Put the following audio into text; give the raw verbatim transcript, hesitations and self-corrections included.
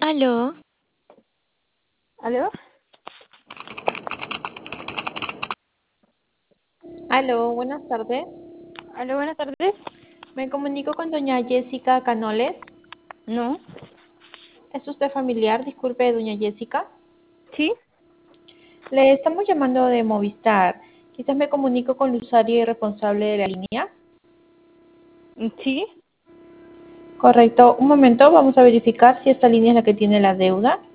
Aló, ¿Aló? Aló, buenas tardes. ¿Aló, buenas tardes? Me comunico con doña Jessica Canoles. ¿No? ¿Es usted familiar? Disculpe, doña Jessica. ¿Sí? Le estamos llamando de Movistar. Quizás me comunico con el usuario y responsable de la línea. ¿Sí? Correcto. Un momento, vamos a verificar si esta línea es la que tiene la deuda.